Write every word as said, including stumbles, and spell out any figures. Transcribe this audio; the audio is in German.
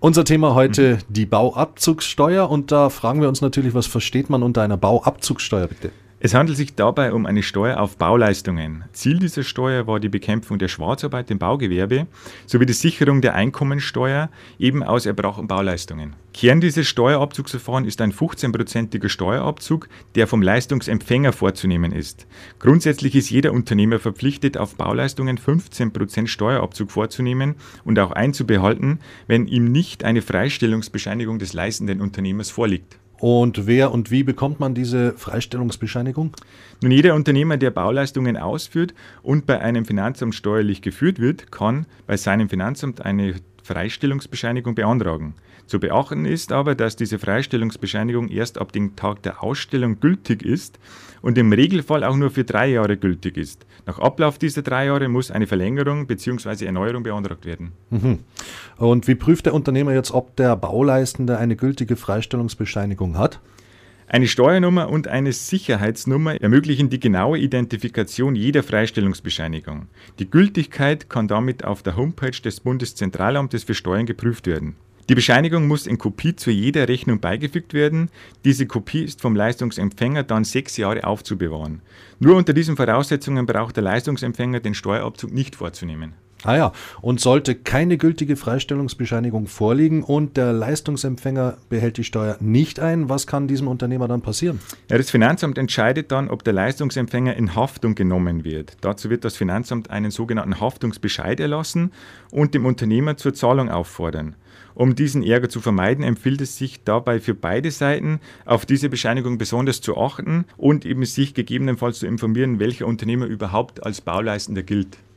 Unser Thema heute die Bauabzugssteuer und da fragen wir uns natürlich, was versteht man unter einer Bauabzugssteuer bitte? Es handelt sich dabei um eine Steuer auf Bauleistungen. Ziel dieser Steuer war die Bekämpfung der Schwarzarbeit im Baugewerbe sowie die Sicherung der Einkommensteuer eben aus erbrachten Bauleistungen. Kern dieses Steuerabzugsverfahrens ist ein fünfzehnprozentiger Steuerabzug, der vom Leistungsempfänger vorzunehmen ist. Grundsätzlich ist jeder Unternehmer verpflichtet, auf Bauleistungen fünfzehn Prozent Steuerabzug vorzunehmen und auch einzubehalten, wenn ihm nicht eine Freistellungsbescheinigung des leistenden Unternehmers vorliegt. Und wer und wie bekommt man diese Freistellungsbescheinigung? Nun, jeder Unternehmer, der Bauleistungen ausführt und bei einem Finanzamt steuerlich geführt wird, kann bei seinem Finanzamt eine Freistellungsbescheinigung beantragen. Zu beachten ist aber, dass diese Freistellungsbescheinigung erst ab dem Tag der Ausstellung gültig ist und im Regelfall auch nur für drei Jahre gültig ist. Nach Ablauf dieser drei Jahre muss eine Verlängerung bzw. Erneuerung beantragt werden. Mhm. Und wie prüft der Unternehmer jetzt, ob der Bauleistende eine gültige Freistellungsbescheinigung hat? Eine Steuernummer und eine Sicherheitsnummer ermöglichen die genaue Identifikation jeder Freistellungsbescheinigung. Die Gültigkeit kann damit auf der Homepage des Bundeszentralamtes für Steuern geprüft werden. Die Bescheinigung muss in Kopie zu jeder Rechnung beigefügt werden. Diese Kopie ist vom Leistungsempfänger dann sechs Jahre aufzubewahren. Nur unter diesen Voraussetzungen braucht der Leistungsempfänger den Steuerabzug nicht vorzunehmen. Ah ja, und sollte keine gültige Freistellungsbescheinigung vorliegen und der Leistungsempfänger behält die Steuer nicht ein, was kann diesem Unternehmer dann passieren? Ja, das Finanzamt entscheidet dann, ob der Leistungsempfänger in Haftung genommen wird. Dazu wird das Finanzamt einen sogenannten Haftungsbescheid erlassen und dem Unternehmer zur Zahlung auffordern. Um diesen Ärger zu vermeiden, empfiehlt es sich dabei für beide Seiten, auf diese Bescheinigung besonders zu achten und eben sich gegebenenfalls zu informieren, welcher Unternehmer überhaupt als Bauleistender gilt.